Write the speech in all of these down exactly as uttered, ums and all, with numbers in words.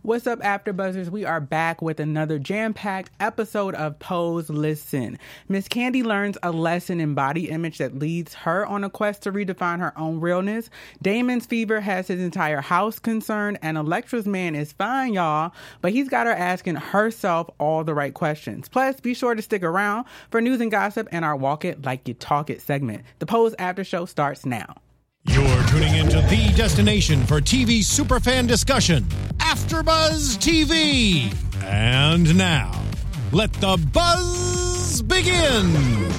What's up, AfterBuzzers? We are back with another jam-packed episode of Pose Listen. Miss Kandi learns a lesson in body image that leads her on a quest to redefine her own realness. Damon's fever has his entire house concerned, and Electra's man is fine, y'all, but he's got her asking herself all the right questions. Plus, be sure to stick around for news and gossip and our Walk It Like You Talk It segment. The Pose After Show starts now. You're tuning into the destination for T V superfan discussion, AfterBuzz T V. And now, let the buzz begin.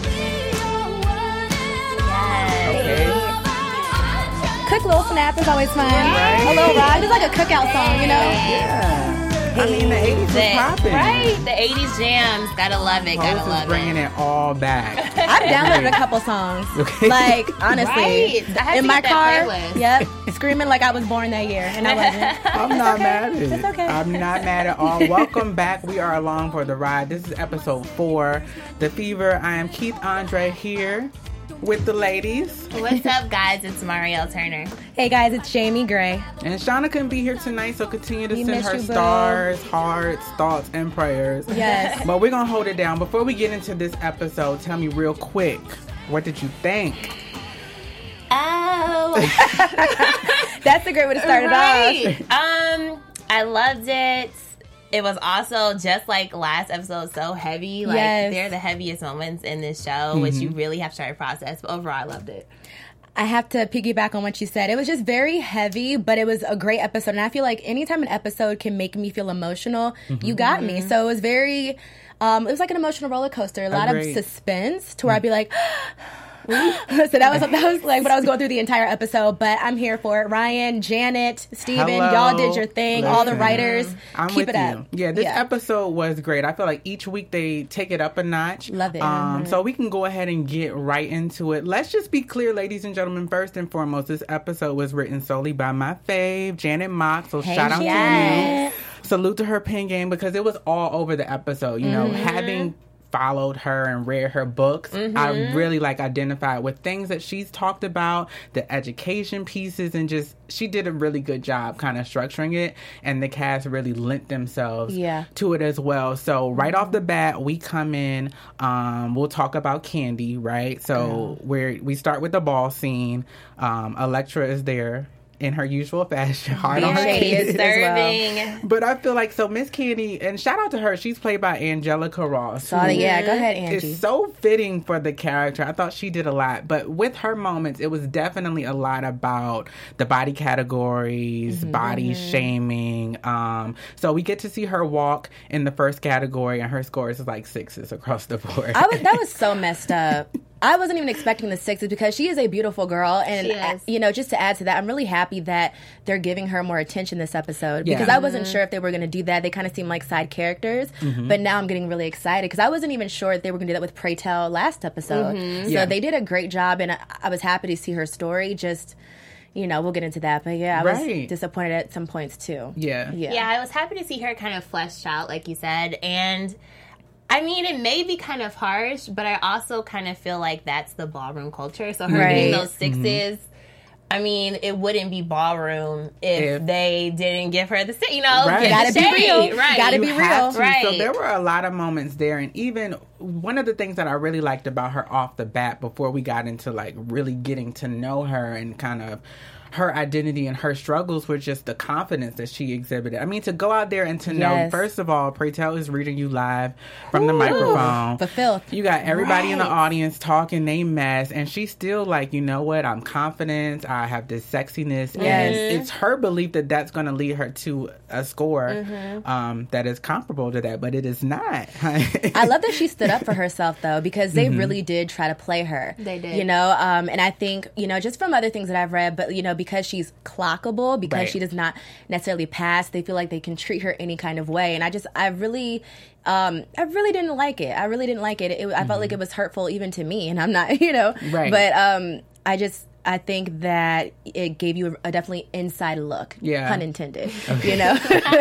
Yes. Quick little snap is always fun. Right. A little ride. It's like a cookout song, you know? Yeah. I mean, the eighties was popping. Right? The eighties jams. Gotta love it. Gotta Pose love is bringing it. it all back. I've downloaded a couple songs. Okay. Like, honestly. Right. I had in to my get car. that playlist. Yep. Screaming like I was born that year. And I wasn't. I'm not okay. mad at it. It's okay. I'm not mad at all. Welcome back. We are along for the ride. This is episode four, The Fever. I am Keith Andre here with the ladies. What's up, guys? It's Marielle Turner. Hey, guys. It's Jamie Gray. And Shauna couldn't be here tonight, so continue to We send miss her you, boo. stars, hearts, thoughts, and prayers. Yes. But we're going to hold it down. Before we get into this episode, tell me real quick, what did you think? Oh. That's a great way to start it right. Um, I loved it. It was also, just like last episode, so heavy. Like, Yes. they're the heaviest moments in this show, which you really have to try to process. But overall, I loved it. I have to piggyback on what you said. It was just very heavy, but it was a great episode. And I feel like anytime an episode can make me feel emotional, you got me. So it was very, um, it was like an emotional roller coaster. A lot Agreed. of suspense to where I'd be like, so that was that was like what I was going through the entire episode. But I'm here for it. Ryan, Janet, Steven, Hello. y'all did your thing. All the Listen. writers, I'm keep with it you. up. Yeah, this Yeah. episode was great. I feel like each week they take it up a notch. Love it. Um, So we can go ahead and get right into it. Let's just be clear, ladies and gentlemen. First and foremost, this episode was written solely by my fave, Janet Mock. So Hey, shout out Janet. to you. Salute to her pen game because it was all over the episode. You know, having followed her and read her books, I really like identified with things that she's talked about, the education pieces, and just she did a really good job kind of structuring it, and the cast really lent themselves Yeah. to it as well. So right off the bat, we come in, um, we'll talk about Kandi, right? So we're we start with the ball scene. Um, Electra is there in her usual fashion, hard on her Very kids. Serving. But I feel like, so Miss Kandi, and shout out to her, she's played by Angelica Ross. So, yeah, go ahead, It's Angie. so fitting for the character. I thought she did a lot. But with her moments, it was definitely a lot about the body categories, Mm-hmm. body shaming. Um, so we get to see her walk in the first category, and her scores is like sixes across the board. I was, that was so messed up. I wasn't even expecting the sixes because she is a beautiful girl. And, She is. uh, you know, just to add to that, I'm really happy that they're giving her more attention this episode Yeah. because I wasn't sure if they were going to do that. They kind of seemed like side characters. But now I'm getting really excited because I wasn't even sure if they were going to do that with Pray Tell last episode. So Yeah. they did a great job, and I, I was happy to see her story. Just, you know, we'll get into that. But yeah, I was Right. disappointed at some points too. yeah. Yeah. Yeah, I was happy to see her kind of fleshed out, like you said. And I mean, it may be kind of harsh, but I also kind of feel like that's the ballroom culture. So her getting Right. those sixes, I mean, it wouldn't be ballroom if, If- they didn't give her the six. You know, Right. give Gotta the be shade, real. right? Gotta You be have real. to. Right. So there were a lot of moments there, and even one of the things that I really liked about her off the bat before we got into like really getting to know her and kind of her identity and her struggles were just the confidence that she exhibited. I mean, to go out there and to know, Yes. first of all, Pray Tell is reading you live from the microphone. The filth. You got everybody in the Right. audience talking, they mess, and she's still like, you know what? I'm confident. I have this sexiness. Yes. And it's her belief that that's going to lead her to a score um, that is comparable to that, but it is not. I love that she stood up for herself, though, because they really did try to play her. They did. You know, um, and I think, you know, just from other things that I've read, but, you know, because she's clockable, because Right. she does not necessarily pass, they feel like they can treat her any kind of way. And I just, I really... Um, I really didn't like it. I really didn't like it. it I felt like it was hurtful even to me, and I'm not, you know. Right. But um, I just, I think that it gave you a, a definitely inside look. Yeah. Pun intended. Okay. You know?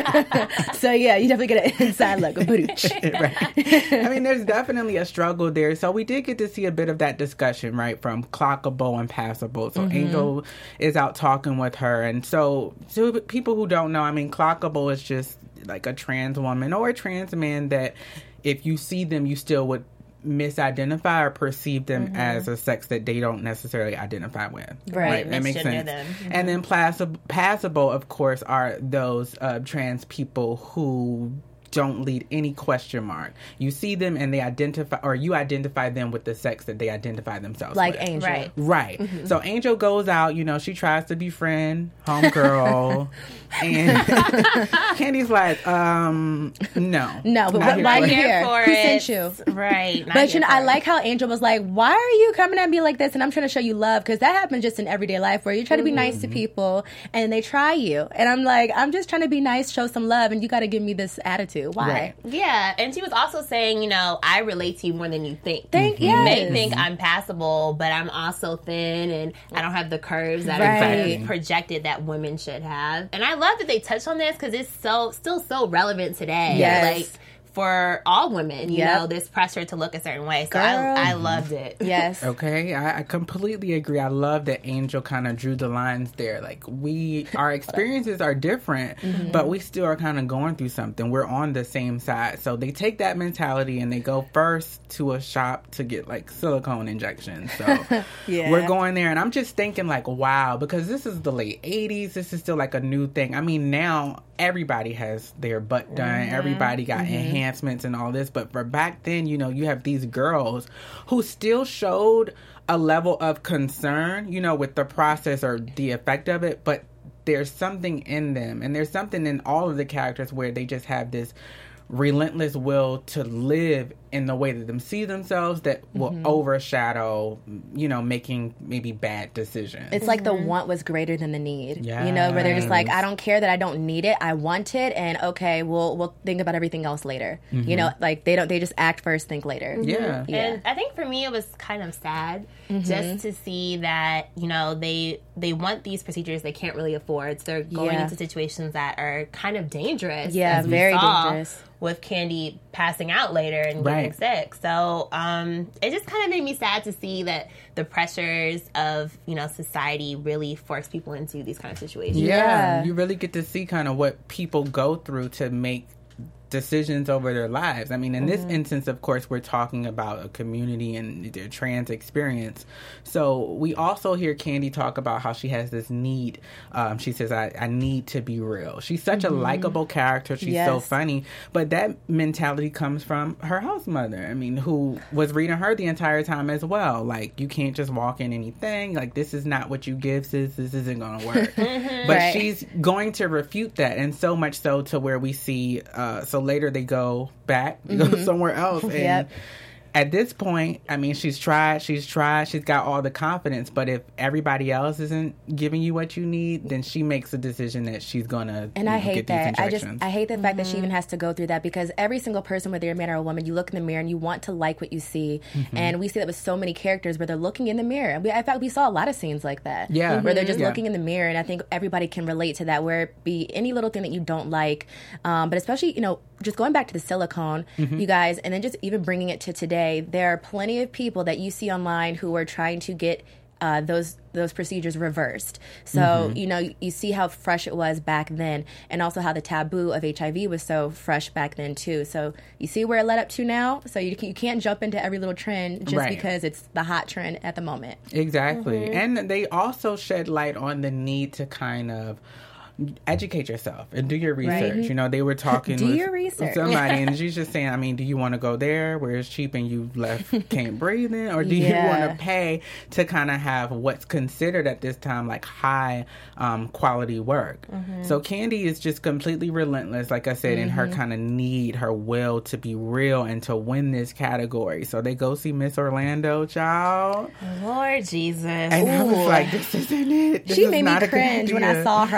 So, yeah, you definitely get an inside look. A booch. Right. I mean, there's definitely a struggle there. So we did get to see a bit of that discussion, right, from clockable and passable. So mm-hmm. Angel is out talking with her. And so, so people who don't know, I mean, clockable is just like a trans woman or a trans man that if you see them, you still would misidentify or perceive them mm-hmm. as a sex that they don't necessarily identify with. Right. right? That makes sense. Mm-hmm. And then passable, passable, of course, are those uh, trans people who don't lead any question mark. You see them and they identify, or you identify them with the sex that they identify themselves like with. Like Angel. Right. Right. Mm-hmm. So Angel goes out, you know, she tries to befriend homegirl. And Candy's like, um, no. No, but not what, why are you here here? for Who it. sent you? Right. But you know, I like how Angel was like, why are you coming at me like this? And I'm trying to show you love. Because that happens just in everyday life where you try to be nice to people and they try you. And I'm like, I'm just trying to be nice, show some love, and you got to give me this attitude. Why? Right. Yeah, and she was also saying, you know, I relate to you more than you think. Think, mm-hmm. yes. You may think I'm passable, but I'm also thin, and I don't have the curves that right. are projected that women should have. And I love that they touched on this because it's so still so relevant today. Yes. Like, for all women, you yep. know, this pressure to look a certain way. So Girl. I, I loved it. Yes. Okay, I, I completely agree. I love that Angel kind of drew the lines there. Like, we, our experiences are different, mm-hmm. but we still are kind of going through something. We're on the same side. So they take that mentality and they go first to a shop to get, like, silicone injections. So yeah. we're going there. And I'm just thinking, like, wow, because this is the late eighties. This is still, like, a new thing. I mean, now everybody has their butt done. Mm-hmm. Everybody got mm-hmm. enhancements and all this. But for back then, you know, you have these girls who still showed a level of concern, you know, with the process or the effect of it. But there's something in them. And there's something in all of the characters where they just have this relentless will to live in the way that them see themselves that will mm-hmm. overshadow, you know, making maybe bad decisions. It's like the want was greater than the need. Yes. You know, where they're just like, I don't care that I don't need it. I want it, and okay, we'll we'll think about everything else later. Mm-hmm. You know, like they don't they just act first, think later. Mm-hmm. Yeah. yeah. And I think for me it was kind of sad mm-hmm. just to see that, you know, they they want these procedures they can't really afford. So they're going yeah. into situations that are kind of dangerous. Yeah, very dangerous. With Candy passing out later and right. getting sick. So um, it just kind of made me sad to see that the pressures of, you know, society really force people into these kind of situations. Yeah, yeah. You really get to see kind of what people go through to make decisions over their lives. I mean, in mm-hmm. this instance, of course, we're talking about a community and their trans experience. So we also hear Candy talk about how she has this need. Um, she says, I, I need to be real. She's such mm-hmm. a likable character. She's yes. so funny. But that mentality comes from her house mother. I mean, who was reading her the entire time as well. Like, you can't just walk in anything. Like, this is not what you give, sis. This isn't going to work. mm-hmm. But right. she's going to refute that. And so much so to where we see, uh, so later they go back, they mm-hmm. go somewhere else. And yep. at this point, I mean, she's tried, she's tried, she's got all the confidence, but if everybody else isn't giving you what you need, then she makes a decision that she's gonna and I know, hate get that. these I just injections. I hate the mm-hmm. fact that she even has to go through that, because every single person, whether you're a man or a woman, you look in the mirror and you want to like what you see, mm-hmm. and we see that with so many characters where they're looking in the mirror. We, in fact, we saw a lot of scenes like that, yeah, where mm-hmm. they're just yeah. looking in the mirror, and I think everybody can relate to that, where it be any little thing that you don't like, um, but especially, you know, just going back to the silicone, mm-hmm. you guys, and then just even bringing it to today, there are plenty of people that you see online who are trying to get uh, those those procedures reversed. So, mm-hmm. you know, you see how fresh it was back then, and also how the taboo of H I V was so fresh back then, too. So you see where it led up to now? So you, you can't jump into every little trend just right. because it's the hot trend at the moment. Exactly. Mm-hmm. And they also shed light on the need to kind of educate yourself and do your research. Right. You know, they were talking do with your research. somebody and she's just saying, I mean, do you want to go there where it's cheap and you left can't breathe in, or do yeah. you want to pay to kind of have what's considered at this time like high um, quality work? Mm-hmm. So Candy is just completely relentless, like I said, mm-hmm. in her kind of need, her will to be real and to win this category. So they go see Miss Orlando, child. Lord Jesus. And Ooh. I was like, this isn't it. This she is made not me cringe when I saw her. I was like, ooh,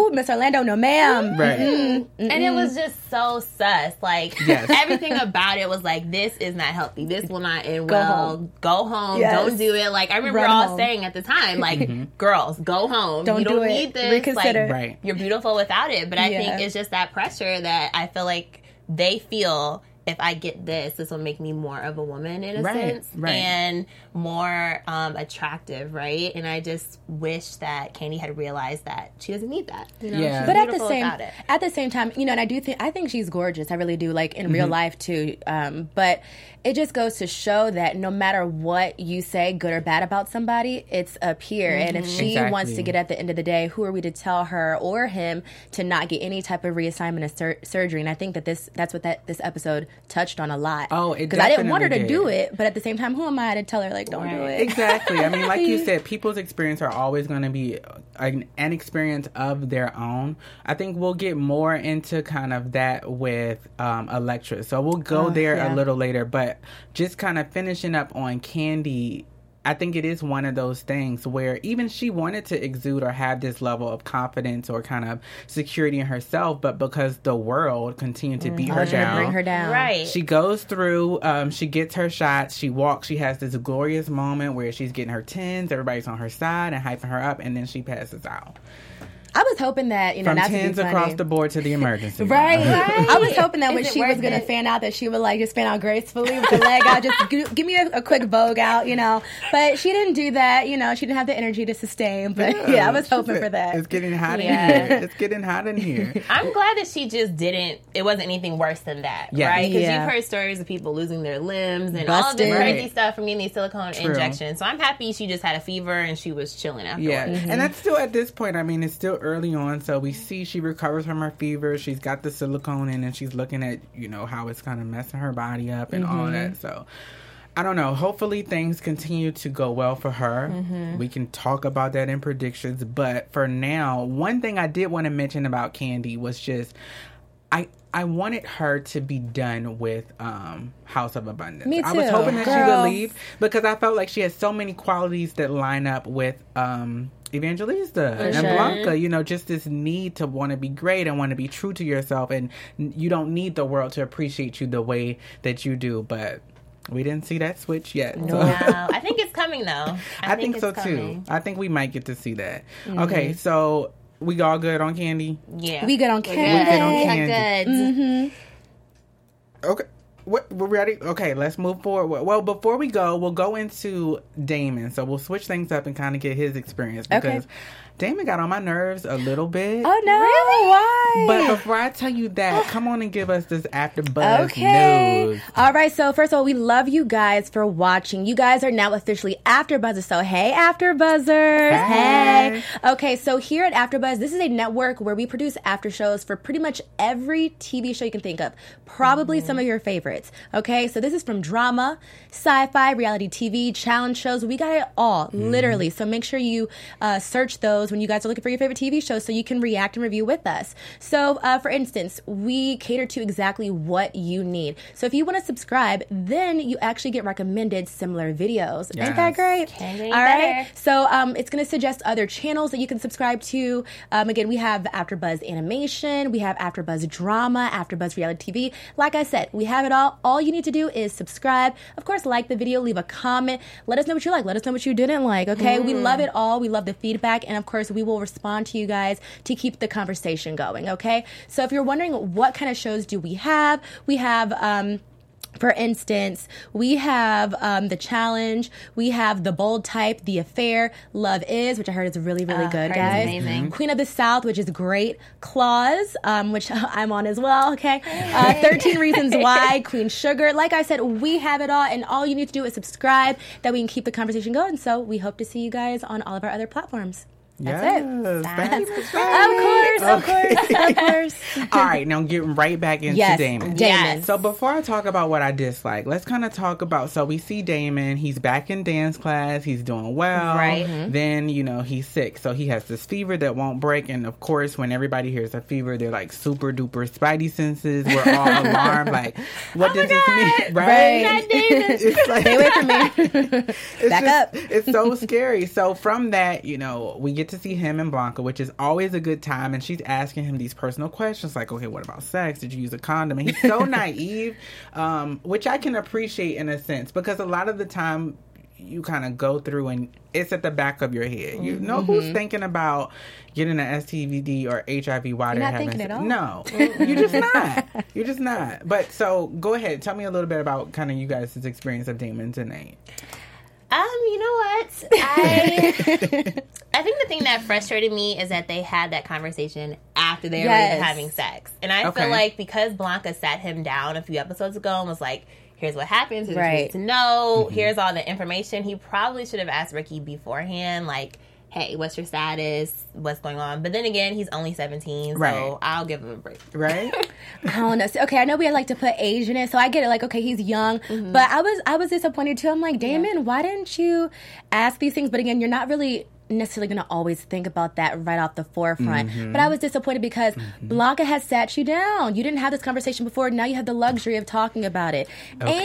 ooh, Miss Orlando, no ma'am. Right. Mm-mm. And it was just so sus. Like, Yes. everything about it was like, this is not healthy. This will not end Go well. home. Go home. Yes. Don't do it. Like, I remember Run all home. saying at the time, like, girls, go home. Don't you don't do it. need this. Reconsider. Like, Right. you're beautiful without it. But I Yeah. think it's just that pressure that I feel like they feel, if I get this, this will make me more of a woman in a Right, sense. right. And more um, attractive, right? And I just wish that Candy had realized that she doesn't need that. You know? Yeah. She's But at the beautiful same without it. at the same time, you know, and I do think I think she's gorgeous. I really do, like in real life too. Um, but it just goes to show that no matter what you say, good or bad about somebody, it's up here. And if she Exactly. wants to get at the end of the day, who are we to tell her or him to not get any type of reassignment of sur- surgery? And I think that this that's what that this episode touched on a lot. Oh, it because I didn't want her to definitely do did. it, but at the same time, who am I to tell her like don't do Right. it? Exactly. I mean, like you said, people's experience are always going to be an, an experience of their own. I think we'll get more into kind of that with um, Electra. So we'll go Oh, there yeah. a little later. But just kind of finishing up on Candy, I think it is one of those things where even she wanted to exude or have this level of confidence or kind of security in herself, but because the world continued to beat her Trying to down, bring her down. Right. she goes through, um, she gets her shots, she walks, she has this glorious moment where she's getting her tens, everybody's on her side and hyping her up, and then she passes out. I was hoping that, you know, From not to be tens funny. across the board to the emergency room. Right, right. I was hoping that Is when it she was worth going to it? fan out, that she would like just fan out gracefully with the leg out, just give, give me a, a quick Vogue out, you know. But she didn't do that, you know. She didn't have the energy to sustain. But yeah, I was hoping for that. It's getting hot Yeah. in here. It's getting hot in here. I'm glad that she just didn't, it wasn't anything worse than that, Yeah. right? Because Yeah. you've heard stories of people losing their limbs and all of this Busted. crazy Right. stuff from getting these silicone True. injections. So I'm happy she just had a fever and she was chilling afterwards. Yeah, and that's still at this point. I mean, it's still early on, so we see she recovers from her fever. She's got the silicone in, and she's looking at you know how it's kind of messing her body up and all that. So I don't know. Hopefully things continue to go well for her. We can talk about that in predictions, but for now, one thing I did want to mention about Candy was just I. I wanted her to be done with um, House of Abundance. Me I was too. hoping that she Girl. would leave because I felt like she had so many qualities that line up with um, Evangelista and sure. Blanca. You know, just this need to want to be great and want to be true to yourself, and you don't need the world to appreciate you the way that you do. But we didn't see that switch yet. So. No, I think it's coming though. I, I think, it's so coming. too. I think we might get to see that. Okay, so we all good on Candy? Yeah. We good on We're Candy. good on We Candy. are good. Okay. What, we're ready? Okay, let's move forward. Well, before we go, we'll go into Damon. So we'll switch things up and kind of get his experience because Okay. Damon got on my nerves a little bit. Oh no! Really? Why? But before I tell you that, come on and give us this after buzz Okay. news. All right. So first of all, we love you guys for watching. You guys are now officially AfterBuzzers. So hey, AfterBuzzers. Hey. Hey. Okay. So here at AfterBuzz, this is a network where we produce after shows for pretty much every T V show you can think of. Probably some of your favorites. Okay. So this is from drama, sci-fi, reality T V, challenge shows. We got it all, literally. So make sure you uh, search those when you guys are looking for your favorite T V shows so you can react and review with us. So, uh, for instance, we cater to exactly what you need. So if you want to subscribe, then you actually get recommended similar videos. Ain't that Yes. great? Can't get any All right. better. So um, it's going to suggest other channels that you can subscribe to. Um, again, we have AfterBuzz Animation, we have AfterBuzz Drama, AfterBuzz Reality T V. Like I said, we have it all. All you need to do is subscribe. Of course, like the video, leave a comment. Let us know what you like. Let us know what you didn't like. Okay, we love it all. We love the feedback, and of course, we will respond to you guys to keep the conversation going. Okay, so if you're wondering what kind of shows do we have, we have. Um, For instance, we have um, The Challenge, we have The Bold Type, The Affair, Love Is, which I heard is really, really Oh, good, heard it's guys. amazing. Queen of the South, which is great. Claws, um, which I'm on as well, okay? Uh, thirteen Reasons Why, Queen Sugar. Like I said, we have it all, and all you need to do is subscribe, that we can keep the conversation going. So we hope to see you guys on all of our other platforms. That's yes, it. thank you. Of course, of course, of course. All right, now getting right back into Yes, Damon. Damon. So before I talk about what I dislike, let's kind of talk about, so we see Damon, he's back in dance class, he's doing well. Right. Mm-hmm. Then, you know, he's sick. So he has this fever that won't break. And of course, when everybody hears a fever, they're like super duper spidey senses. We're all alarmed. Like, what does this mean? Right? Right. It's like, Stay away from me. it's Back just- up. It's so scary. So from that, you know, we get to see him and Blanca, which is always a good time. And she's asking him these personal questions like, okay, what about sex? Did you use a condom? And he's so naive, um, which I can appreciate in a sense, because a lot of the time you kind of go through and it's at the back of your head. You know, mm-hmm. who's thinking about getting an S T D or H I V while You're they're not having thinking sex? at all. No, you're just not. You're just not. But so go ahead. Tell me a little bit about kind of you guys' experience of Damon tonight. Um, you know what? I I think the thing that frustrated me is that they had that conversation after they yes. were even having sex. And I okay. feel like because Blanca sat him down a few episodes ago and was like, here's what happens, here's right. what you need to know, Mm-hmm. here's all the information, he probably should have asked Ricky beforehand, like, hey, what's your status? What's going on? But then again, he's only seventeen, so right. I'll give him a break. Right? I don't know. So, okay, I know we like to put age in it, so I get it. Like, okay, he's young, mm-hmm. but I was I was disappointed too. I'm like, Damon, yeah. why didn't you ask these things? But again, you're not really necessarily going to always think about that right off the forefront. Mm-hmm. But I was disappointed because mm-hmm. Blanca had sat you down. You didn't have this conversation before. Now you have the luxury of talking about it.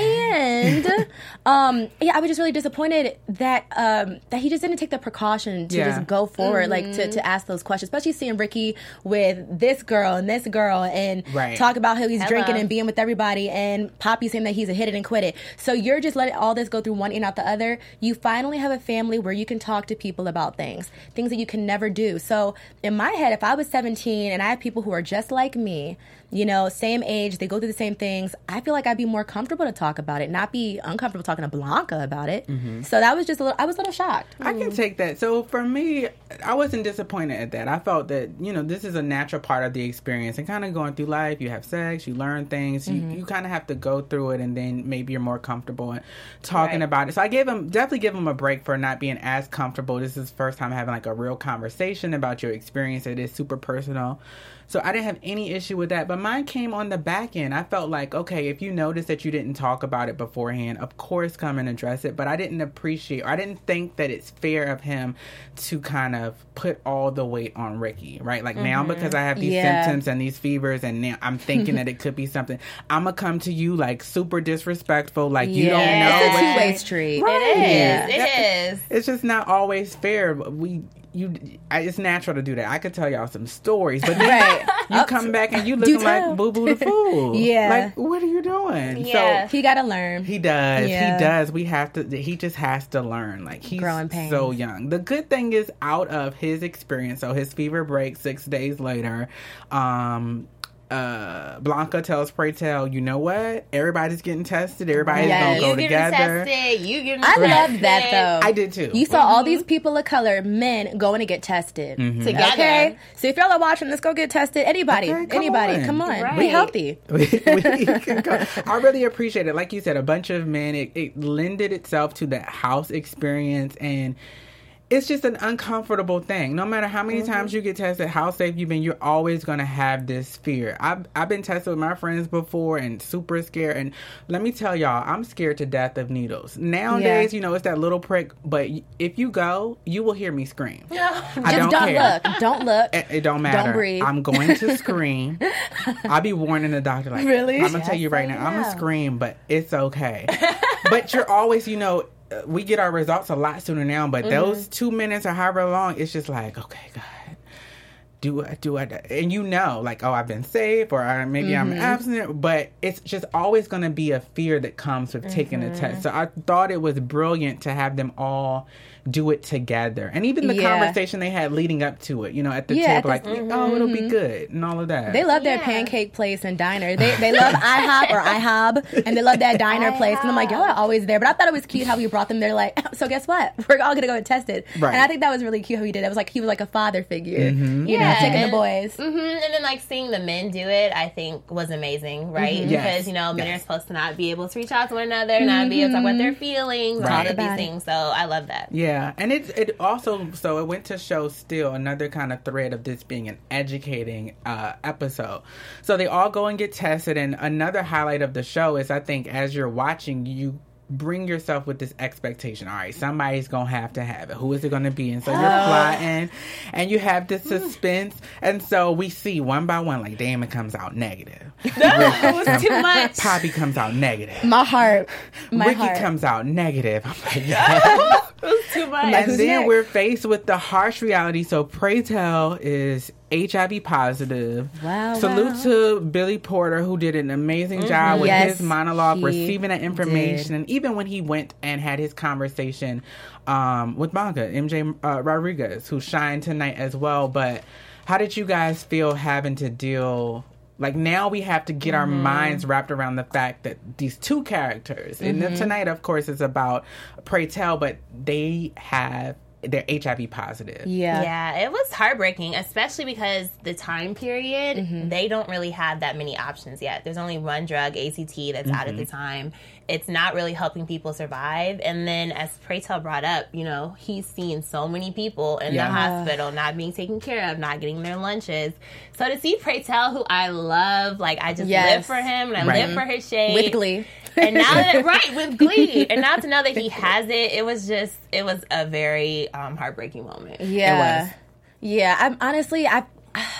Okay. And um, yeah, I was just really disappointed that um, that he just didn't take the precaution to yeah. just go forward, mm-hmm. like to, to ask those questions. Especially seeing Ricky with this girl and this girl and right. talk about how he's Hello. drinking and being with everybody, and Poppy saying that he's a hit it and quit it. So you're just letting all this go through one ear and out the other. You finally have a family where you can talk to people about things, things that you can never do. So in my head, if I was seventeen and I had people who are just like me, you know, same age, they go through the same things, I feel like I'd be more comfortable to talk about it, not be uncomfortable talking to Blanca about it. Mm-hmm. So that was just a little, I was a little shocked. I can take that. So for me, I wasn't disappointed at that. I felt that, you know, this is a natural part of the experience, and kind of going through life, you have sex, you learn things, mm-hmm. you, you kind of have to go through it, and then maybe you're more comfortable in talking right. about it. So I gave him, definitely give him a break for not being as comfortable. This is the first time having like a real conversation about your experience. It is super personal. So I didn't have any issue with that. But mine came on the back end. I felt like, okay, if you notice that you didn't talk about it beforehand, of course come and address it. But I didn't appreciate, or I didn't think that it's fair of him to kind of put all the weight on Ricky, right? Like mm-hmm. now because I have these yeah. symptoms and these fevers, and now I'm thinking that it could be something. I'm going to come to you like super disrespectful, like you yeah. don't know. It's a what two-way you- street. Right. It is. Yeah. It is. It's just not always fair. We... You, I, it's natural to do that. I could tell y'all some stories, but then Right. you come back and you looking tell. like Boo Boo the Fool. Yeah. Like, what are you doing? Yeah. He got to learn. So he does. Yeah. He does. We have to. He just has to learn. Like he's Growing pains. so young. The good thing is, out of his experience, so his fever breaks six days later. Um, uh, Blanca tells Pray Tell, you know what? Everybody's getting tested. Everybody's Yes. gonna go You getting together. tested. You getting I tested. love that though. I did too. You saw all these people of color, men, going to get tested. Mm-hmm. Together. Okay? So if y'all are watching, let's go get tested. Anybody. Okay, come anybody. on. Come on. Right. We healthy. we, we can go. I really appreciate it. Like you said, a bunch of men. It, it lended itself to that house experience, and it's just an uncomfortable thing. No matter how many mm-hmm. times you get tested, how safe you've been, you're always going to have this fear. I've, I've been tested with my friends before and super scared. And let me tell y'all, I'm scared to death of needles. Nowadays, Yeah. you know, it's that little prick. But if you go, you will hear me scream. I Just don't, don't, care. look. Don't look. It, it don't matter. Don't breathe. I'm going to scream. I'll be warning the doctor, like, Really? I'm going to tell you right Yes, now, I I'm going to know. scream, but it's okay. But you're always, you know, uh, we get our results a lot sooner now, but mm-hmm. those two minutes or however long, it's just like, okay, God. Do I, do I, and you know, like, oh, I've been safe, or I, maybe mm-hmm. I'm abstinent, but it's just always going to be a fear that comes with mm-hmm. taking the test. So I thought it was brilliant to have them all do it together. And even the Yeah. conversation they had leading up to it, you know, at the Yeah, table, at like, the- oh, it'll be good, and all of that. They love their Yeah. pancake place and diner. They they love IHOP or IHOB, and they love that diner place. And I'm like, y'all are always there. But I thought it was cute how we brought them there. Like, so guess what? We're all gonna go get tested. Right. And I think that was really cute how he did. It was like he was like a father figure, Mm-hmm. you know, Yeah, taking and- the boys. Mm-hmm. And then like seeing the men do it, I think was amazing, right? Mm-hmm. Yes. Because you know men Yes. are supposed to not be able to reach out to one another, not be able to talk about their feelings, Right. all of About these it. things. So I love that. Yeah, and it it also, so it went to show still another kind of thread of this being an educating uh, episode. So they all go and get tested, and another highlight of the show is, I think, as you're watching, you bring yourself with this expectation. All right, somebody's gonna have to have it. Who is it gonna be? And so you're plotting, and you have this suspense. And so we see one by one, like Damon comes out negative. No, it was too much. Poppy comes out negative. My heart. My Ricky heart. comes out negative. I'm like, yes. It was too much. Like, And who's then next? we're faced with the harsh reality. So Pray Tell is H I V positive. Wow, Salute wow. to Billy Porter, who did an amazing job with Yes, his monologue, he receiving that information. did. And even when he went and had his conversation um, with Manga, M J uh, Rodriguez, who shined tonight as well. But how did you guys feel having to deal... Like, now we have to get our Mm-hmm. minds wrapped around the fact that these two characters, and Mm-hmm. then tonight, of course, is about Pray Tell, but they have, they're H I V positive. Yeah. Yeah, it was heartbreaking, especially because the time period, Mm-hmm. they don't really have that many options yet. There's only one drug, A C T, that's out at the time. It's not really helping people survive. And then, as Pray Tell brought up, you know, he's seen so many people in Yeah. the hospital not being taken care of, not getting their lunches. So to see Pray Tell, who I love, like, I just Yes. live for him and I Right. live for his shade. With Glee. And now that, right, with Glee. And now to know that he has it, it was just, it was a very um, heartbreaking moment. Yeah. It was. Yeah. I'm honestly, I.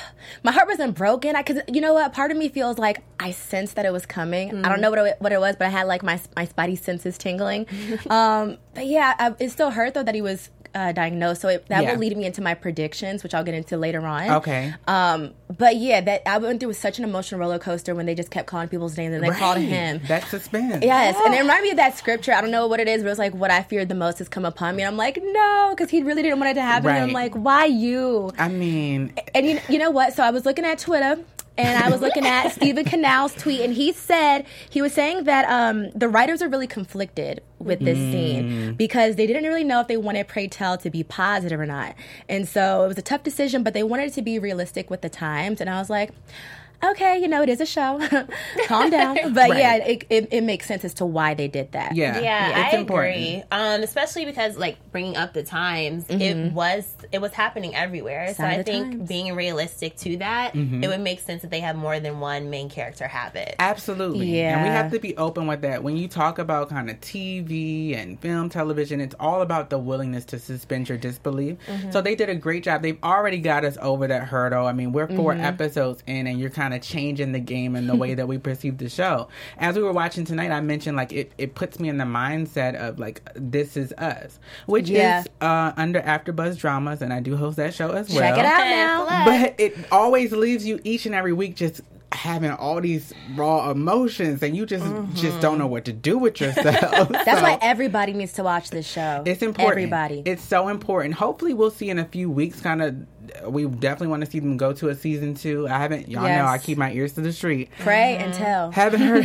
My heart wasn't broken because you know what? Part of me feels like I sensed that it was coming. I don't know what it, what it was, but I had like my my spidey senses tingling. um, but yeah, I, it still hurt though that he was uh, diagnosed. So it, that Yeah. will lead me into my predictions, which I'll get into later on. Okay. Um, but yeah, that I went through such an emotional roller coaster when they just kept calling people's names and they called Right. him. That suspense. Yes, and it reminded me of that scripture. I don't know what it is, but it's like, what I feared the most has come upon me. And I'm like, no, because he really didn't want it to happen. And I'm Right. like, why you? I mean, And you, you know what? So I was looking at Twitter. And I was looking at Stephen Canal's tweet, and he said, he was saying that um, the writers are really conflicted with this Mm. scene because they didn't really know if they wanted Pray Tell to be positive or not. And so it was a tough decision, but they wanted it to be realistic with the times. And I was like, okay, you know, it is a show. Calm down. But Right. yeah, it, it, it makes sense as to why they did that. yeah. Yeah, it's I important. agree. Um, especially because, like, bringing up the times, it was it was happening everywhere. Sign so I of the think times. being realistic to that, Mm-hmm. it would make sense that they have more than one main character have it. Absolutely. And we Yeah. have to be open with that. When you talk about kind of T V and film, television, it's all about the willingness to suspend your disbelief. So they did a great job. They've already got us over that hurdle. I mean, we're 4 episodes in and you're kind of changing the game and the way that we perceive the show. As we were watching tonight, I mentioned like it, it puts me in the mindset of like, this is us, which Yeah. is uh, under AfterBuzz Dramas, and I do host that show as well. Check it out Okay, now. plus- But it always leaves you each and every week just having all these raw emotions, and you just just don't know what to do with yourself. That's So why everybody needs to watch this show. it's important. Everybody. It's so important. Hopefully, we'll see in a few weeks. Kind of, we definitely want to see them go to a season two. I haven't. Y'all Yes. know I keep my ears to the street. Pray and tell. Haven't heard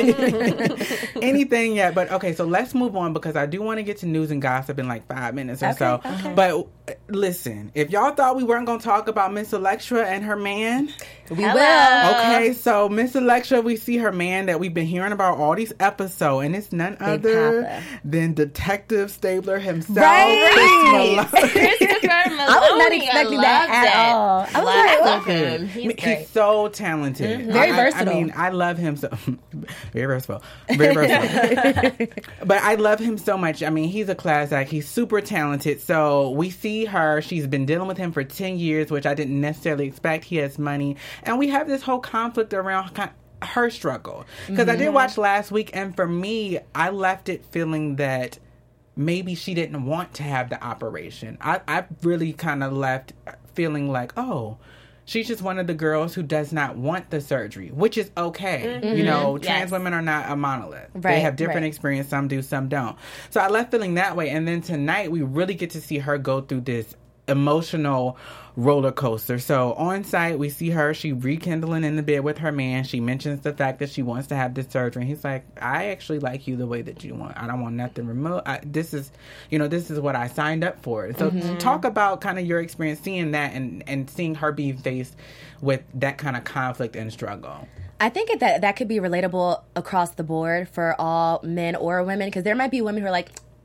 anything yet, but okay, so let's move on because I do want to get to news and gossip in like five minutes or Okay, so. okay. But uh, listen, if y'all thought we weren't going to talk about Miss Electra and her man, We Hello. will. okay, so Miss Electra, we see her man that we've been hearing about all these episodes, and it's none other Papa. than Detective Stabler himself. Right. Chris Malone. Christopher Maloney, I was not expecting that loved at it. all. I was Love, like, I love Okay. him. He's I mean, great. He's so talented. Very I- I- versatile. I mean, I love him so very versatile. Very versatile. But I love him so much. I mean, he's a class act. He's super talented. So we see her. She's been dealing with him for ten years, which I didn't necessarily expect. He has money. And we have this whole conflict around ki- her struggle. Because I did watch last week, and for me, I left it feeling that maybe she didn't want to have the operation. I, I really kind of left feeling like, oh, she's just one of the girls who does not want the surgery, which is okay. You know, Yes. trans women are not a monolith. They Right, have different right. experience. Some do, some don't. So I left feeling that way. And then tonight, we really get to see her go through this emotional roller coaster. So on site, we see her. She rekindling in the bed with her man. She mentions the fact that she wants to have this surgery. And he's like, I actually like you the way that you want. I don't want nothing remote. I, this is, you know, this is what I signed up for. So talk about kind of your experience seeing that and, and seeing her be faced with that kind of conflict and struggle. I think that that could be relatable across the board for all men or women because there might be women who are like,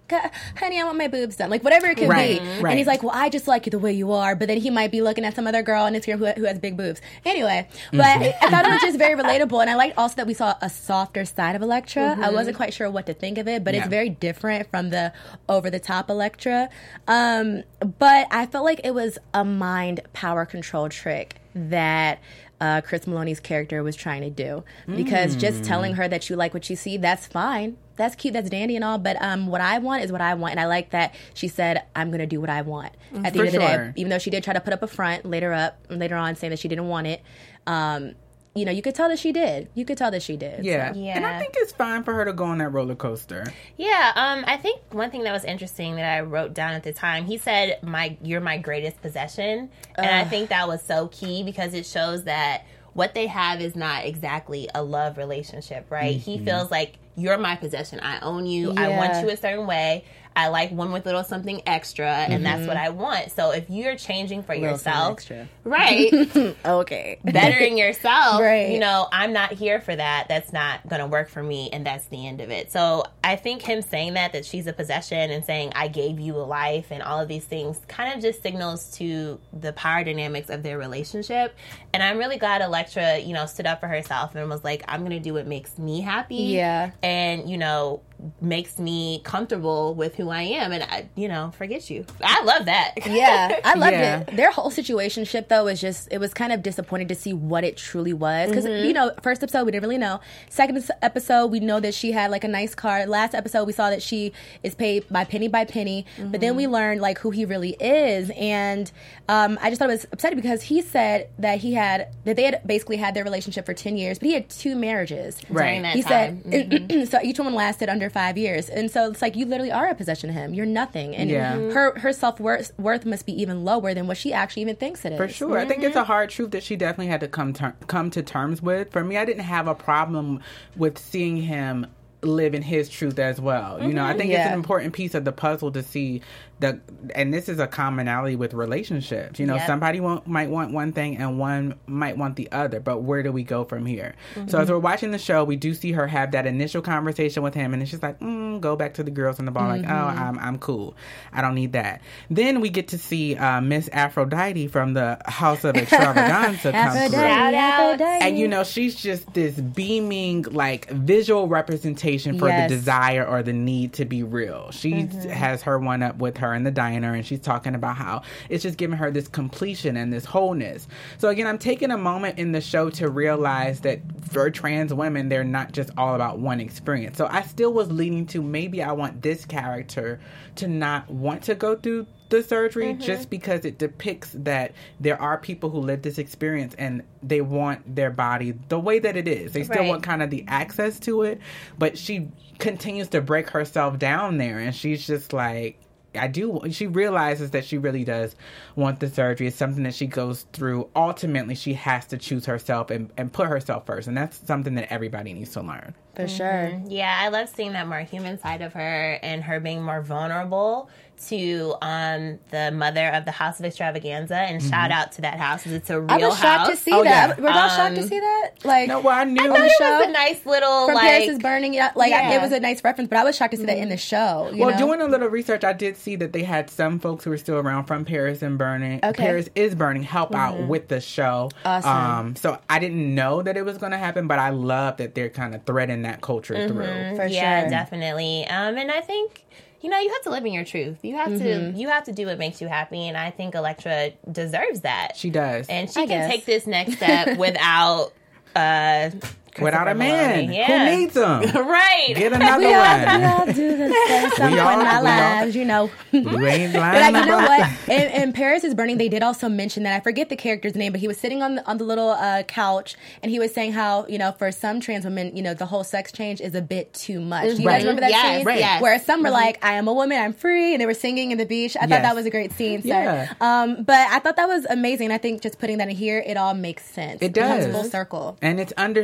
honey, I want my boobs done. Like, whatever it could Right, be. right. And he's like, well, I just like you the way you are. But then he might be looking at some other girl on Instagram who, who has big boobs. Anyway, but I, I thought it was just very relatable. And I liked also that we saw a softer side of Elektra. Mm-hmm. I wasn't quite sure what to think of it, but Yeah. it's very different from the over-the-top Elektra. Um, but I felt like it was a mind power control trick that uh, Chris Maloney's character was trying to do. Because Mm. just telling her that you like what you see, that's fine. That's cute, that's dandy and all, but um, what I want is what I want. And I like that she said, I'm going to do what I want at the For end of the sure. day. Even though she did try to put up a front later up, later on saying that she didn't want it. Um, you know, you could tell that she did. You could tell that she did. Yeah. So. Yeah. And I think it's fine for her to go on that roller coaster. Yeah, um, I think one thing that was interesting that I wrote down at the time, he said, "My, you're my greatest possession," and I think that was so key because it shows that what they have is not exactly a love relationship, right? Mm-hmm. He feels like you're my possession. I own you. I want Yeah. you a certain way. I like one with little something extra, and that's what I want. So if you're changing for Little something yourself, extra. right? Okay. bettering yourself, Right. you know, I'm not here for that. That's not going to work for me, and that's the end of it. So I think him saying that, that she's a possession and saying, I gave you a life and all of these things kind of just signals to the power dynamics of their relationship. And I'm really glad Elektra, you know, stood up for herself and was like, I'm going to do what makes me happy. Yeah. And, you know, makes me comfortable with who I am, and I, you know, forget you. I love that. Yeah, I loved Yeah. it. Their whole situationship, though, was just, it was kind of disappointing to see what it truly was. Because, you know, first episode, we didn't really know. Second episode, we know that she had, like, a nice car. Last episode, we saw that she is paid by penny by penny. But then we learned, like, who he really is. And um, I just thought it was upsetting because he said that he had, that they had basically had their relationship for ten years, but he had two marriages. During that He time. said, so each one lasted under five years. And so it's like, you literally are a possession of him. You're nothing. And Yeah. her, her self-worth worth must be even lower than what she actually even thinks it is. For sure. I think it's a hard truth that she definitely had to come ter- come to terms with. For me, I didn't have a problem with seeing him live in his truth as well. You know, I think it's Yeah. an important piece of the puzzle to see the, and this is a commonality with relationships. You know, Yep. somebody want, might want one thing and one might want the other, but where do we go from here? So as we're watching the show, we do see her have that initial conversation with him, and it's just like, mm, go back to the girls in the bar, like, oh, I'm I'm cool. I don't need that. Then we get to see uh, Miss Aphrodite from the House of Extravaganza come through. Shout out. And you know, she's just this beaming, like, visual representation for Yes. the desire or the need to be real. She has her one up with her in the diner, and she's talking about how it's just giving her this completion and this wholeness. So again, I'm taking a moment in the show to realize that for trans women, they're not just all about one experience. So I still was leaning to maybe I want this character to not want to go through the surgery just because it depicts that there are people who live this experience and they want their body the way that it is. They still Right. want kind of the access to it, but she continues to break herself down there, and she's just like, I do. She realizes that she really does want the surgery. It's something that she goes through. Ultimately, she has to choose herself and, and put herself first, and that's something that everybody needs to learn. For sure. Yeah, I love seeing that more human side of her and her being more vulnerable to um, the mother of the House of Extravaganza. And shout out to that house. It's a real I was shocked house. to see Oh, that. yeah. Were y'all shocked Um, to see that? Like, No, well, I knew. I on thought the it show? was a nice little, from like... Paris is Burning, yeah, like I- Yeah. it was a nice reference, but I was shocked to see that in the show. You Well, know? doing a little research, I did see that they had some folks who were still around from Paris and Burning. Okay. Paris is Burning help out with the show. Awesome. Um, so I didn't know that it was going to happen, but I love that they're kind of threading that culture through. For yeah, sure. definitely. Um, and I think, you know, you have to live in your truth. You have Mm-hmm. to you have to do what makes you happy, and I think Elektra deserves that. She does. and she I can guess. take this next step without uh Without a Christopher man. Maloney. Yeah. Who needs them? right. Get another we all, we one. all do the same stuff in all- our we all- lives, you know. You ain't But lying like, you know about what? that. In, in Paris is Burning, they did also mention that I forget the character's name, but he was sitting on the, on the little uh, couch, and he was saying how, you know, for some trans women, you know, the whole sex change is a bit too much. Do you Right. guys remember that Yes, scene? right. yes. Where some were like, "I am a woman, I'm free," and they were singing in the beach. I thought Yes. that was a great scene. So, Yeah. um, but I thought that was amazing. I think just putting that in here, it all makes sense. It comes does. full circle. And it's understandable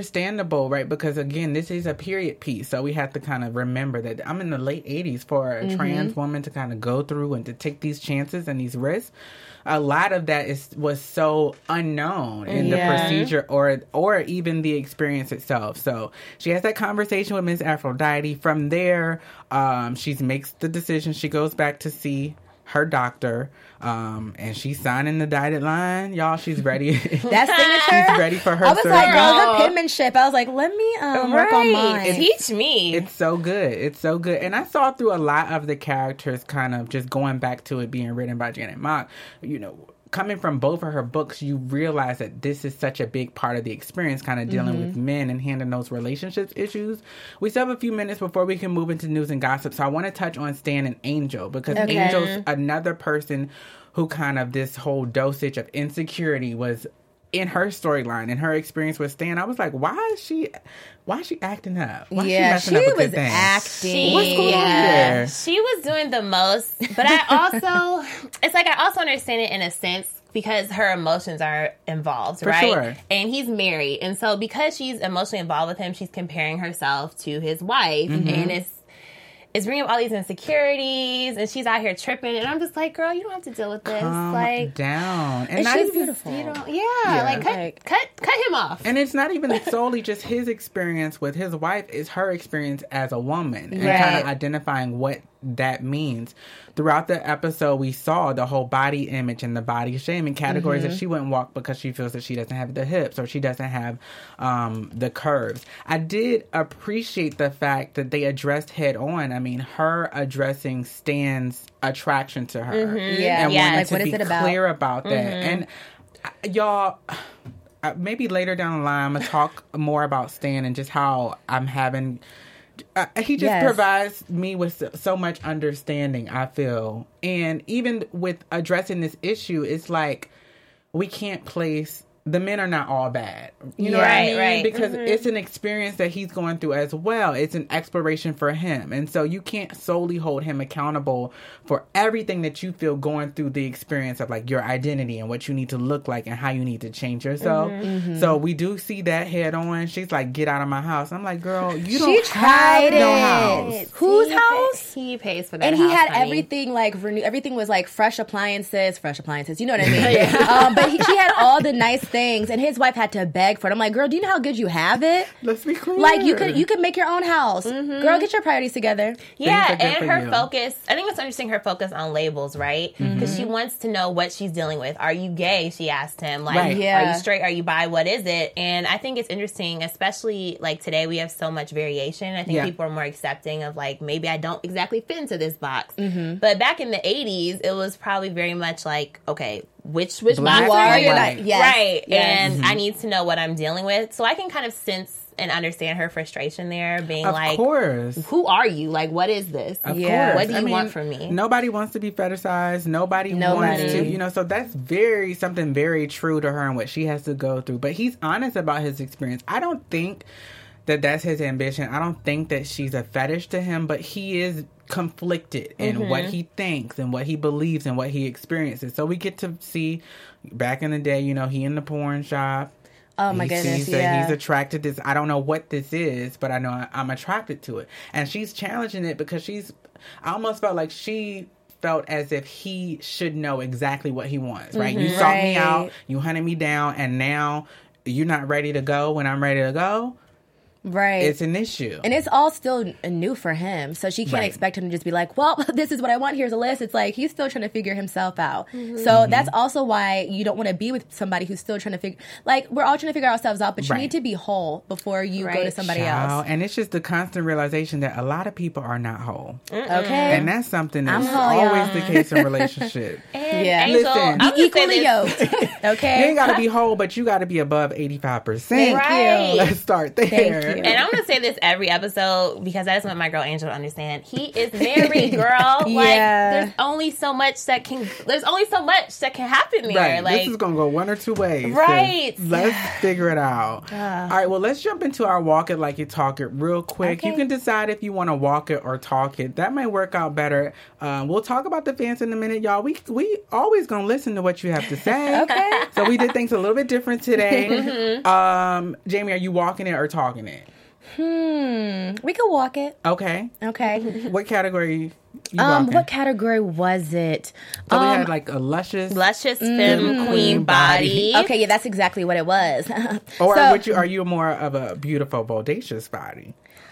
relatable, right? Because again, this is a period piece, so we have to kind of remember that I'm in the late eighties for a mm-hmm. trans woman to kind of go through and to take these chances and these risks. A lot of that is was so unknown in yeah. the procedure or or even the experience itself. So she has that conversation with Miss Aphrodite. From there, um, she makes the decision. She goes back to see her doctor, um, and she's signing the dotted line. Y'all, she's ready. That signature? She's ready for her I was surgery. like, girl, her penmanship. I was like, let me um, right. work on mine. It's, Teach me. It's so good. It's so good. And I saw through a lot of the characters kind of just going back to it being written by Janet Mock, you know, coming from both of her books, you realize that this is such a big part of the experience, kind of dealing mm-hmm. with men and handling those relationships issues. We still have a few minutes before we can move into news and gossip. So I want to touch on Stan and Angel, because okay. Angel's another person who kind of this whole dosage of insecurity was in her storyline, in her experience with Stan. I was like, why is she, why is she acting up? Why yeah, is she, she up with was acting. She, What's going yeah, on there? She was doing the most, but I also, it's like I also understand it in a sense because her emotions are involved, For right? Sure. And he's married, and so because she's emotionally involved with him, she's comparing herself to his wife, mm-hmm. and it's it's bringing up all these insecurities, and she's out here tripping, and I'm just like, girl, you don't have to deal with this. Calm like down, and, and she's beautiful. You know, yeah, yeah, like cut, like cut, cut him off. And it's not even solely just his experience with his wife; it's her experience as a woman, and right. kind of identifying what that means. Throughout the episode, we saw the whole body image and the body shaming categories mm-hmm. that she wouldn't walk because she feels that she doesn't have the hips or she doesn't have um, the curves. I did appreciate the fact that they addressed head on. I mean, her addressing Stan's attraction to her, mm-hmm. yeah, and yeah. wanting Like, to what be is it about? clear about that. Mm-hmm. And uh, y'all, uh, maybe later down the line, I'm gonna talk more about Stan and just how I'm having. Uh, he just yes. provides me with so, so much understanding, I feel. And even with addressing this issue, it's like we can't place... The men are not all bad. You know right, what I mean? Right. Because mm-hmm. it's an experience that he's going through as well. It's an exploration for him. And so you can't solely hold him accountable for everything that you feel going through the experience of like your identity and what you need to look like and how you need to change yourself. Mm-hmm. Mm-hmm. So we do see that head on. She's like, get out of my house. I'm like, girl, you don't she tried have it. no house. Whose he house? Pay, he pays for that and house, he had honey. everything like renew. Everything was like fresh appliances, fresh appliances. You know what I mean? yeah. um, but he, she had all the nice things, and his wife had to beg for it. I'm like, girl, do you know how good you have it? Let's be clear. Like you could you could make your own house. Mm-hmm. Girl, get your priorities together. Yeah, and for her you. focus, I think it's interesting her focus on labels, right? Because mm-hmm. she wants to know what she's dealing with. Are you gay? She asked him. Like, right. yeah. are you straight? Are you bi? What is it? And I think it's interesting, especially like today we have so much variation. I think yeah. people are more accepting of like, maybe I don't exactly fit into this box. Mm-hmm. But back in the eighties, it was probably very much like, okay, which which Black box or are you? white. Yes. Right. Yes. And Mm-hmm. I need to know what I'm dealing with. So I can kind of sense and understand her frustration there, being Of like, course. who are you? Like, what is this? Of Yeah. course. What do you I mean, want from me? Nobody wants to be fetishized. Nobody, Nobody. wants to, you know, so that's very, something very true to her and what she has to go through. But he's honest about his experience. I don't think that that's his ambition. I don't think that she's a fetish to him, but he is conflicted in Mm-hmm. what he thinks and what he believes and what he experiences. So we get to see, back in the day, you know, he in the porn shop. Oh my he goodness, sees that yeah. he's attracted to this. I don't know what this is, but I know I, I'm attracted to it. And she's challenging it because she's, I almost felt like she felt as if he should know exactly what he wants, right? You Mhm. sought me Right. out, you hunted me down, and now you're not ready to go when I'm ready to go. Right. It's an issue. And it's all still new for him. So she can't Right. expect him to just be like, well, this is what I want. Here's a list. It's like he's still trying to figure himself out. Mm-hmm. So that's also why you don't want to be with somebody who's still trying to figure, like, we're all trying to figure ourselves out, but you Right. need to be whole before you go to Right. somebody Child, else. and it's just the constant realization that a lot of people are not whole. Okay. And that's something I'm that's whole, always y'all. the case in relationships. And Yeah. Angel, Listen. I'm Be gonna say equally this- yoked. You Okay. ain't got to be whole, but you got to be above eighty-five percent. Thank Right. you. Let's start there. Thank you. And I'm gonna say this every episode because I just want my girl Angel to understand. He is married, girl. Like Yeah. there's only so much that can. There's only so much that can happen there. Right. Like this is gonna go one or two ways. so Right. Let's figure it out. All right. Well, let's jump into our walk it like you talk it real quick. Okay. You can decide if you want to walk it or talk it. That might work out better. Um, we'll talk about the fans in a minute, y'all. We we always gonna listen to what you have to say. Okay. So we did things a little bit different today. mm-hmm. um, Jamie, are you walking it or talking it? Hmm. We could walk it. Okay. Okay. What category? You Um, walking? what category was it? So we Um, had like a luscious. luscious femme queen body. body. okay, yeah, that's exactly what it was. Or So- would you, are you more of a beautiful, bodacious body?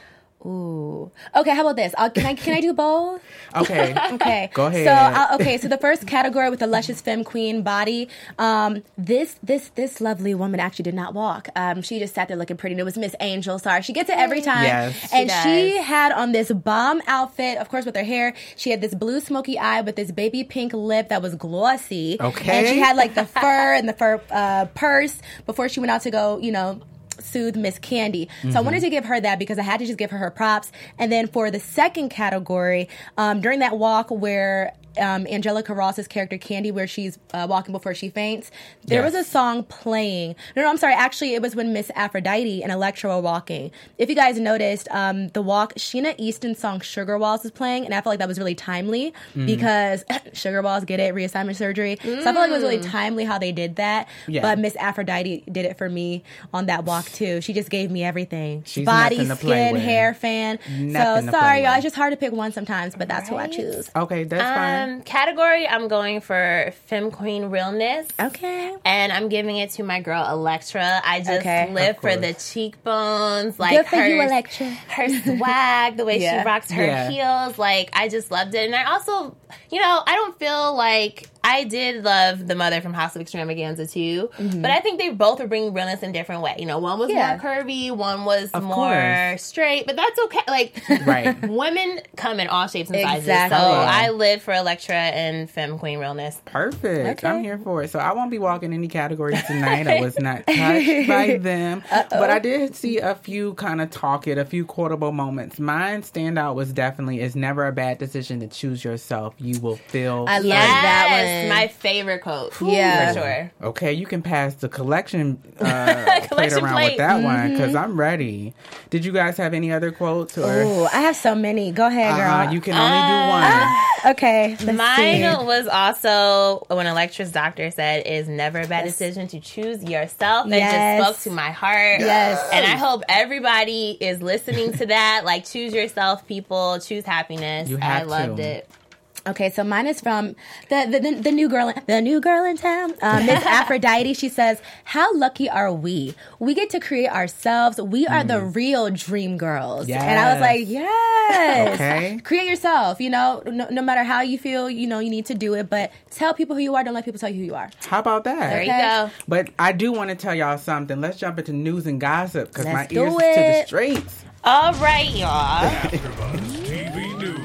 Ooh. Okay, how about this? I'll, can I can I do both? Okay. Okay. Go ahead. So uh, okay, so the first category with the luscious femme queen body, um, this this this lovely woman actually did not walk. Um, she just sat there looking pretty. And it was Miss Angel. Sorry, she gets it every time. Yes. and She she does. had on this bomb outfit, of course, with her hair. She had this blue smoky eye with this baby pink lip that was glossy. Okay. And she had like the fur and the fur uh, purse before she went out to go, you know, soothe Miss Candy. So Mm-hmm. I wanted to give her that because I had to just give her her props. And then for the second category, um, during that walk where um, Angelica Ross's character Candy, where she's uh, walking before she faints, there Yes. was a song playing. No, no, I'm sorry. Actually, it was when Miss Aphrodite and Electra were walking. If you guys noticed, um, the walk, Sheena Easton's song Sugar Walls was playing, and I felt like that was really timely Mm. because Sugar Walls, get it, reassignment surgery. So I felt like it was really timely how they did that. Yeah. But Miss Aphrodite did it for me on that walk too. She just gave me everything. She's Body, nothing to play skin, with. hair, fan. Nothing to so play sorry, y'all. with. It's just hard to pick one sometimes, but that's who I Right. choose. Okay, that's fine. Um, category, I'm going for femme queen realness. Okay. And I'm giving it to my girl Electra. I just Okay. live Of for course. the cheekbones, like Good for her, you, Electra. her swag, the way Yeah. she rocks her Yeah. heels. Like I just loved it. And I also, you know, I don't feel like I did love the mother from House of Extravaganza too, but I think they both were bringing realness in different way. You know, one was Yeah. more curvy, one was Of more course. straight, but that's okay. Like, Right. women come in all shapes and sizes. Exactly. So I live for Electra and femme queen realness. Perfect. Okay. I'm here for it. So I won't be walking any categories tonight. I was not touched by them. But I did see a few kind of talk it, a few quotable moments. Mine standout was definitely, it's never a bad decision to choose yourself. You will feel I love Yes, that one. my favorite quote. Yeah. for sure. Okay, you can pass the collection, uh, plate Collection around plate. with that one because I'm ready. Did you guys have any other quotes? Or Ooh, I have so many. Go ahead, girl. uh, you can only do one. Okay. Let's Mine see. was also when Electra's doctor said is never a bad decision to choose yourself. It Yes. just spoke to my heart. Yes. And I hope everybody is listening to that. Like, choose yourself, people. Choose happiness. You have I loved to. it. Okay, so mine is from the the, the, the new girl, the new girl in town, uh, Miss Aphrodite. She says, "How lucky are we? We get to create ourselves. We are the real dream girls." And I was Yes. like, "Yes, Okay. create yourself. You know, no, no matter how you feel, you know, you need to do it. But tell people who you are. Don't let people tell you who you are." How about that? There you Okay. go. But I do want to tell y'all something. Let's jump into news and gossip because my Let's ears do is to the it. streets. All right, y'all. AfterBuzz T V News.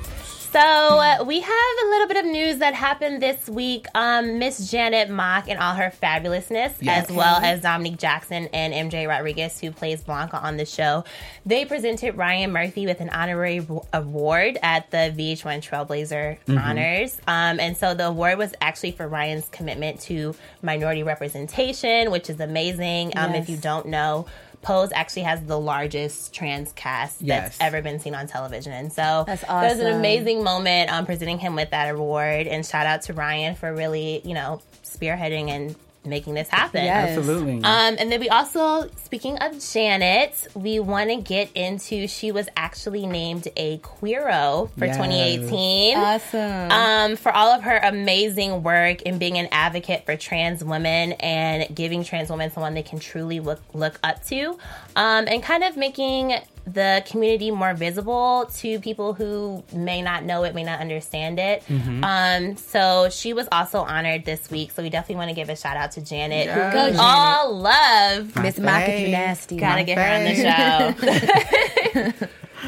So uh, we have a little bit of news that happened this week. Um, Miss Janet Mock and all her fabulousness, Yes. as well as Dominique Jackson and M J Rodriguez, who plays Blanca on the show, they presented Ryan Murphy with an honorary w- award at the V H one Trailblazer Honors. Um, and so the award was actually for Ryan's commitment to minority representation, which is amazing. Um, Yes. If you don't know, Pose actually has the largest trans cast Yes. that's ever been seen on television. And so That's it was an awesome. amazing moment um, presenting him with that award. And shout out to Ryan for really, you know, spearheading and making this happen. Yes. Absolutely. Um, and then we also, speaking of Janet, we want to get into, she was actually named a Queero for Yes. twenty eighteen. Awesome. Um, for all of her amazing work in being an advocate for trans women and giving trans women someone they can truly look look up to, um, and kind of making the community more visible to people who may not know it, may not understand it. Um, so she was also honored this week. So we definitely want to give a shout out to Janet, Yes. who Go, we Janet. all love. Miss Mock, if you Thanks. nasty. Gotta get her on the show.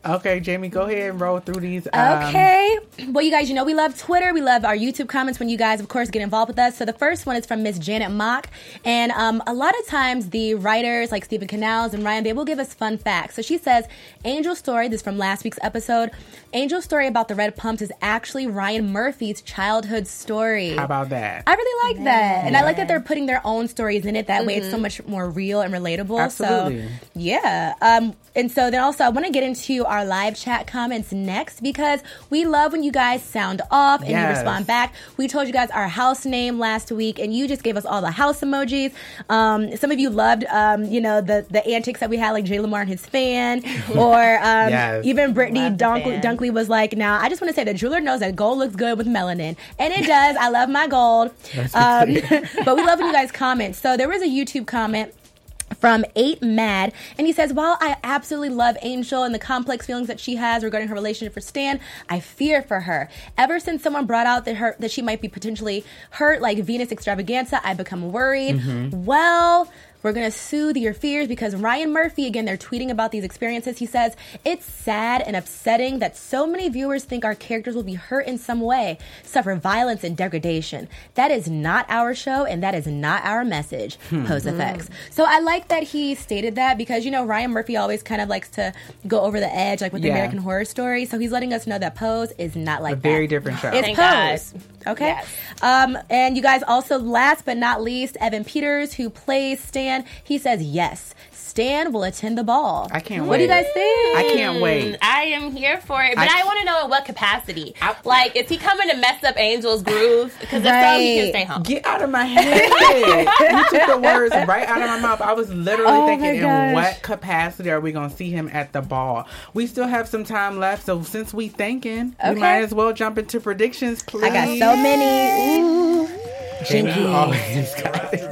Okay, Jamie, go ahead and roll through these. Um, Okay. Well, you guys, you know we love Twitter. We love our YouTube comments when you guys, of course, get involved with us. So the first one is from Miss Janet Mock. And um, a lot of times the writers like Stephen Canals and Ryan, they will give us fun facts. So she says, Angel's story, this is from last week's episode, Angel's story about the red pumps is actually Ryan Murphy's childhood story. How about that? I really like that. And I like that they're putting their own stories in it. That way it's so much more real and relatable. Absolutely. So, yeah. Um, and so then also I want to get into our live chat comments next because we love when you guys sound off and Yes. you respond back. We told you guys our house name last week and you just gave us all the house emojis. Um, some of you loved, um, you know, the, the antics that we had, like Jay Lamar and his fan. Or um, Yes. even Brittany Love the Dunkley, fan. Dunkley was like, now, I just want to say the jeweler knows that gold looks good with melanin. And it does. I love my gold. Um, but we love when you guys comment. So there was a YouTube comment from eight Mad, and he says, while I absolutely love Angel and the complex feelings that she has regarding her relationship with Stan, I fear for her. Ever since someone brought out that her that she might be potentially hurt like Venus Extravaganza, I become worried. Mm-hmm. Well, we're going to soothe your fears because Ryan Murphy, again, they're tweeting about these experiences. He says, it's sad and upsetting that so many viewers think our characters will be hurt in some way, suffer violence and degradation. That is not our show and that is not our message, Hmm. Pose Effects. So I like that he stated that because, you know, Ryan Murphy always kind of likes to go over the edge, like with the Yeah. American Horror Story. So he's letting us know that Pose is not like A that. very different show. It's Thank Pose. God. Okay. Yes. Um, and you guys also, last but not least, Evan Peters, who plays Stan, he says yes, Stan will attend the ball. I can't What do you wait. guys think? I can't wait. I am here for it, but I- I, want to know in what capacity. I- like, is he coming to mess up Angel's groove? Because if so, he can Right. stay home. Get out of my head. You took the words right out of my mouth. I was literally Oh thinking, my in gosh. what capacity are we going to see him at the ball? We still have some time left, so since we thinking, Okay. we might as well jump into predictions, please. I got so many. Ooh. Jamie, you Jinky. always got it.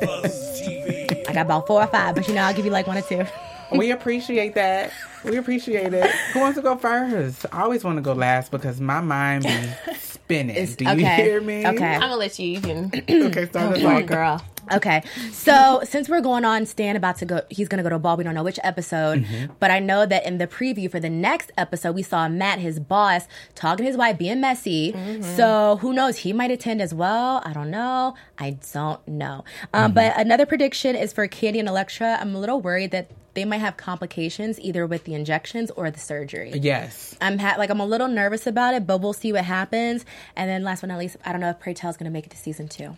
I got about four or five, but you know, I'll give you like one or two. We appreciate that. We appreciate it. Who wants to go first? I always want to go last because my mind be spinning. Do you okay. hear me? Okay. I'm gonna let you. You can. Okay, start us Come on, off. girl. Okay, so since we're going on, Stan about to go, he's going to go to a ball. We don't know which episode, but I know that in the preview for the next episode, we saw Matt, his boss, talking to his wife, being messy. So who knows? He might attend as well. I don't know. I don't know. Um, But another prediction is for Candy and Elektra. I'm a little worried that they might have complications either with the injections or the surgery. Yes. I'm ha- like I'm a little nervous about it, but we'll see what happens. And then last but not least, I don't know if Pray Tell's going to make it to season two.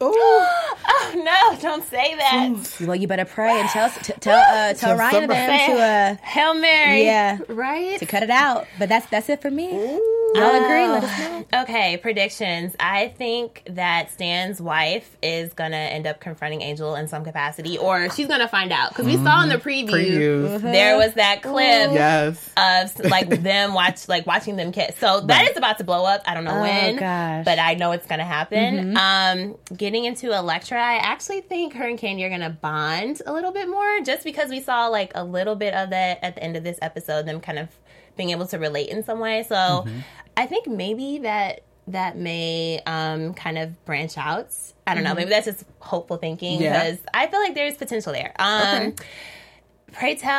Oh no! Don't say that. Well, you better pray and tell t- tell uh, tell Tell Ryan and them Say to uh, Hail Mary. yeah. Right. to cut it out. But that's that's it for me. Y'all agree? Let us know. Okay, predictions. I think that Stan's wife is gonna end up confronting Angel in some capacity, or she's gonna find out because we saw in the preview Previews. there was that clip Yes. of like them watch like watching them kiss. So that is about to blow up. I don't know Oh, when, gosh. but I know it's gonna happen. Um, getting into Elektra, I actually think her and Candy are gonna bond a little bit more, just because we saw like a little bit of that at the end of this episode, them kind of being able to relate in some way. So I think maybe that that may um, kind of branch out. I don't know. Maybe that's just hopeful thinking Yeah. because I feel like there's potential there. Um, Okay. Pray tell,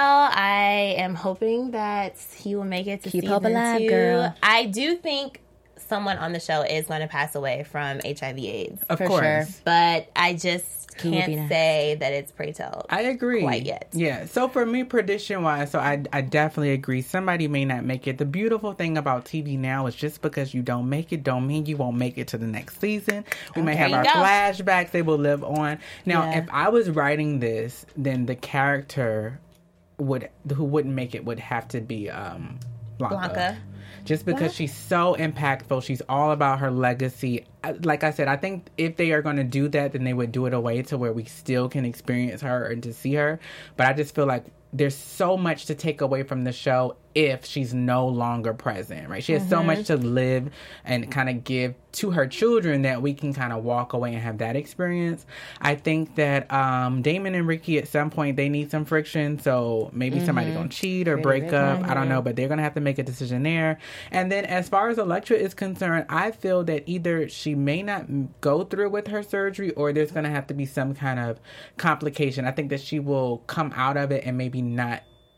I am hoping that he will make it to Keep season hope alive, two. girl. I do think someone on the show is going to pass away from H I V AIDS, Of For course. sure. but I just Who would be can't next? say that it's Pray tell. I agree. Quite yet. Yeah. So for me, prediction wise, so I, I definitely agree. Somebody may not make it. The beautiful thing about T V now is just because you don't make it, don't mean you won't make it to the next season. We may there have you our go. flashbacks. They will live on. Now, Yeah. if I was writing this, then the character would who wouldn't make it would have to be um, Blanca. Blanca. Just because she's so impactful, she's all about her legacy. I- Like I said, I think if they are going to do that, then they would do it a way to where we still can experience her and to see her. But I just feel like there's so much to take away from the show if she's no longer present, right? She has so much to live and kind of give to her children that we can kind of walk away and have that experience. I think that um, Damon and Ricky at some point, they need some friction. So maybe somebody going to cheat or break up. I don't know, but they're going to have to make a decision there. And then as far as Elektra is concerned, I feel that either she may not m- go through with her surgery or there's going to have to be some kind of complication. I think that she will come out of it and maybe not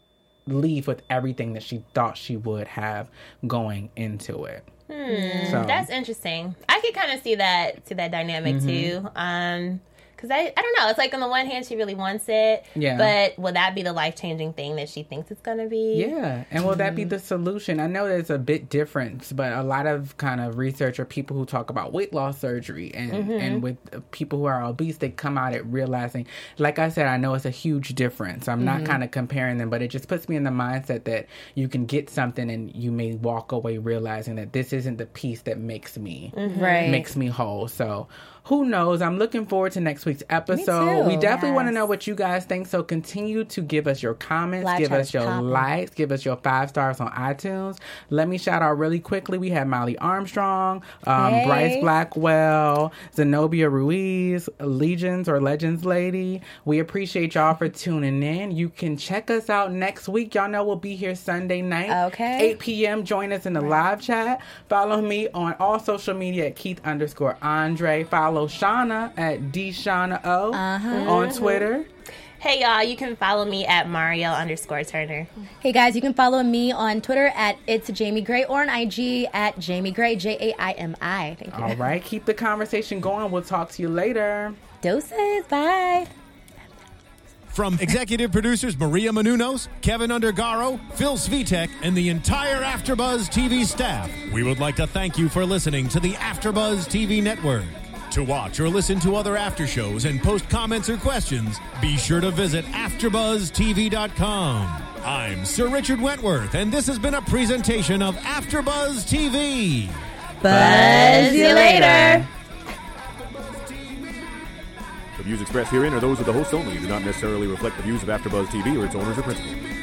leave with everything that she thought she would have going into it. Hmm, so. That's interesting. I could kind of see that, see that dynamic mm-hmm. too. Um, Because I, I don't know. It's like on the one hand, she really wants it. Yeah. But will that be the life-changing thing that she thinks it's going to be? Yeah. And will mm. that be the solution? I know there's a bit difference, but a lot of kind of research or people who talk about weight loss surgery and, mm-hmm. and with people who are obese, they come out at realizing, like I said, I know it's a huge difference. I'm mm-hmm. not kind of comparing them, but it just puts me in the mindset that you can get something and you may walk away realizing that this isn't the piece that makes me, mm-hmm. right. makes me whole. So who knows? I'm looking forward to next week's episode. We definitely yes. want to know what you guys think. So continue to give us your comments, Live give us your popping. likes, give us your five stars on iTunes. Let me shout out really quickly. We have Molly Armstrong, um, hey. Bryce Blackwell, Zenobia Ruiz, Legions or Legends Lady. We appreciate y'all for tuning in. You can check us out next week. Y'all know we'll be here Sunday night, okay. eight p.m. Join us in the right. live chat. Follow me on all social media at Keith underscore Andre. Follow Shauna at DShauna O uh-huh. on Twitter. Hey, y'all, you can follow me at Mario underscore Turner. Hey, guys, you can follow me on Twitter at It's Jamie Gray or on I G at Jamie Gray, J A I M I. Thank you. All right. Keep the conversation going. We'll talk to you later. Doses. Bye. From executive producers Maria Menounos, Kevin Undergaro, Phil Svitek, and the entire AfterBuzz T V staff, we would like to thank you for listening to the AfterBuzz T V network. To watch or listen to other after shows and post comments or questions, be sure to visit after buzz t v dot com. I'm Sir Richard Wentworth, and this has been a presentation of AfterBuzz T V. Buzz you later. The views expressed herein are those of the hosts only and do not necessarily reflect the views of AfterBuzz T V or its owners or principals.